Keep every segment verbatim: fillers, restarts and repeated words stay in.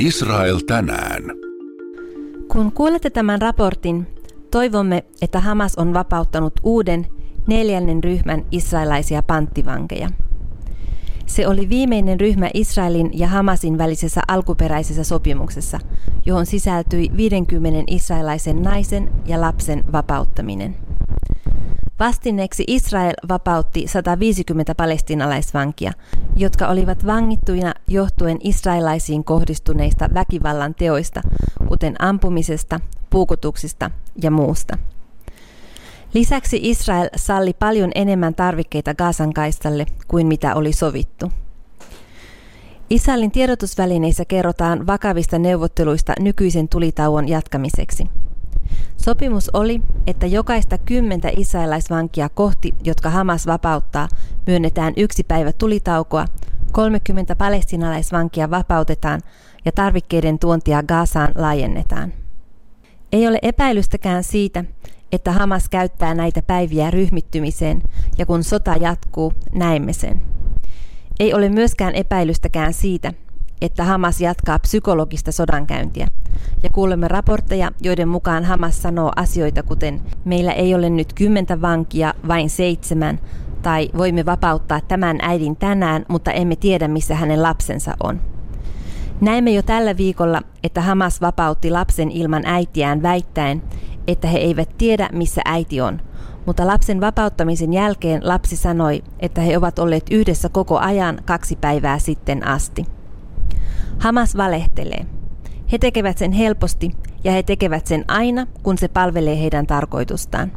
Israel tänään. Kun kuulette tämän raportin, toivomme, että Hamas on vapauttanut uuden neljännen ryhmän israelaisia panttivankeja. Se oli viimeinen ryhmä Israelin ja Hamasin välisessä alkuperäisessä sopimuksessa, johon sisältyi viidenkymmenen israelaisen naisen ja lapsen vapauttaminen. Vastineeksi Israel vapautti sata viisikymmentä palestiinalaisvankia, jotka olivat vangittuina johtuen israelaisiin kohdistuneista väkivallan teoista, kuten ampumisesta, puukotuksista ja muusta. Lisäksi Israel salli paljon enemmän tarvikkeita Gazan kaistalle kuin mitä oli sovittu. Israelin tiedotusvälineissä kerrotaan vakavista neuvotteluista nykyisen tulitauon jatkamiseksi. Sopimus oli, että jokaista kymmentä israelaisvankia kohti, jotka Hamas vapauttaa, myönnetään yksi päivä tulitaukoa, kolmekymmentä palestiinalaisvankia vapautetaan ja tarvikkeiden tuontia Gazaan laajennetaan. Ei ole epäilystäkään siitä, että Hamas käyttää näitä päiviä ryhmittymiseen, ja kun sota jatkuu, näemme sen. Ei ole myöskään epäilystäkään siitä, että Hamas jatkaa psykologista sodankäyntiä, ja kuulemme raportteja, joiden mukaan Hamas sanoo asioita kuten meillä ei ole nyt kymmentä vankia, vain seitsemän, tai voimme vapauttaa tämän äidin tänään, mutta emme tiedä missä hänen lapsensa on. Näemme jo tällä viikolla, että Hamas vapautti lapsen ilman äitiään väittäen, että he eivät tiedä missä äiti on, mutta lapsen vapauttamisen jälkeen lapsi sanoi, että he ovat olleet yhdessä koko ajan kaksi päivää sitten asti. Hamas valehtelee. He tekevät sen helposti ja he tekevät sen aina, kun se palvelee heidän tarkoitustaan.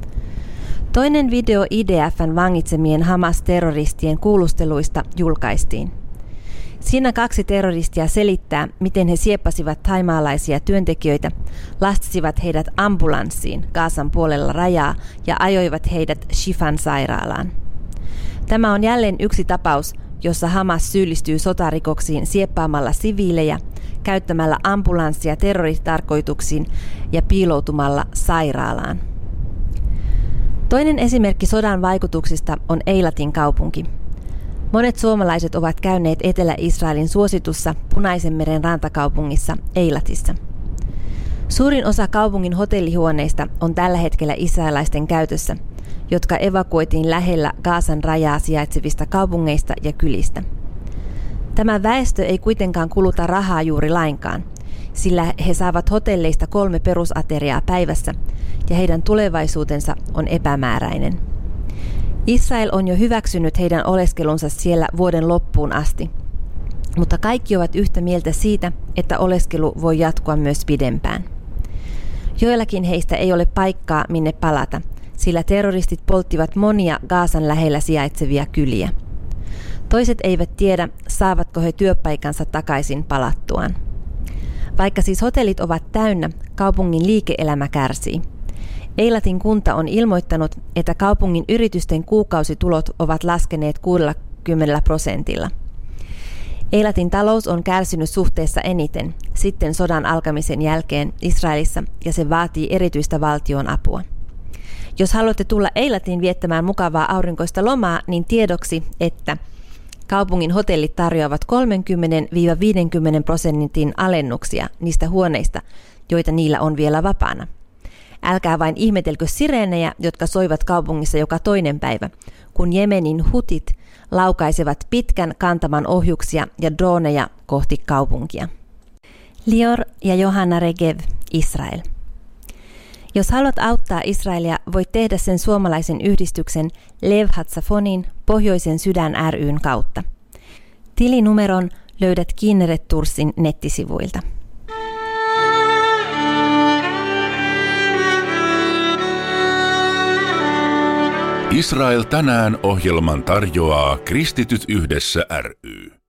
Toinen video I D F:n vangitsemien Hamas-terroristien kuulusteluista julkaistiin. Siinä kaksi terroristia selittää, miten he sieppasivat thaimaalaisia työntekijöitä, lastasivat heidät ambulanssiin Gazan puolella rajaa ja ajoivat heidät Shifan sairaalaan. Tämä on jälleen yksi tapaus, jossa Hamas syyllistyy sotarikoksiin sieppaamalla siviilejä, käyttämällä ambulanssia terroritarkoituksiin ja piiloutumalla sairaalaan. Toinen esimerkki sodan vaikutuksista on Eilatin kaupunki. Monet suomalaiset ovat käyneet Etelä-Israelin suositussa Punaisen meren rantakaupungissa Eilatissa. Suurin osa kaupungin hotellihuoneista on tällä hetkellä israelaisten käytössä, jotka evakuoitiin lähellä Gazan rajaa sijaitsevista kaupungeista ja kylistä. Tämä väestö ei kuitenkaan kuluta rahaa juuri lainkaan, sillä he saavat hotelleista kolme perusateriaa päivässä ja heidän tulevaisuutensa on epämääräinen. Israel on jo hyväksynyt heidän oleskelunsa siellä vuoden loppuun asti, mutta kaikki ovat yhtä mieltä siitä, että oleskelu voi jatkua myös pidempään. Joillakin heistä ei ole paikkaa, minne palata, sillä terroristit polttivat monia Gazan lähellä sijaitsevia kyliä. Toiset eivät tiedä, saavatko he työpaikansa takaisin palattuaan. Vaikka siis hotellit ovat täynnä, kaupungin liike-elämä kärsii. Eilatin kunta on ilmoittanut, että kaupungin yritysten kuukausitulot ovat laskeneet kuudellakymmenellä prosentilla. Eilatin talous on kärsinyt suhteessa eniten sitten sodan alkamisen jälkeen Israelissa ja se vaatii erityistä valtion apua. Jos haluatte tulla Eilatiin viettämään mukavaa aurinkoista lomaa, niin tiedoksi, että kaupungin hotellit tarjoavat kolmekymmentä–viisikymmentä prosentin alennuksia niistä huoneista, joita niillä on vielä vapaana. Älkää vain ihmetelkö sireenejä, jotka soivat kaupungissa joka toinen päivä, kun Jemenin hutit laukaisevat pitkän kantaman ohjuksia ja droneja kohti kaupunkia. Lior ja Johanna Regev, Israel. Jos haluat auttaa Israelia, voit tehdä sen suomalaisen yhdistyksen Lev Hatsafonin Pohjoisen sydän ry:n kautta. Tilinumeron löydät Kinneret Tursin nettisivuilta. Israel tänään -ohjelman tarjoaa Kristityt yhdessä ry.